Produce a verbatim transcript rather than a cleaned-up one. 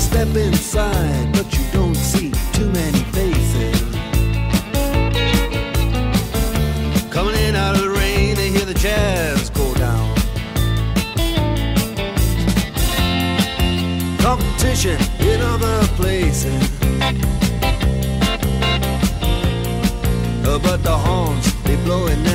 step inside, but you don't see too many faces. Coming in out of the rain, they hear the jazz go down. Competition in other places, uh, but the horns, they blowing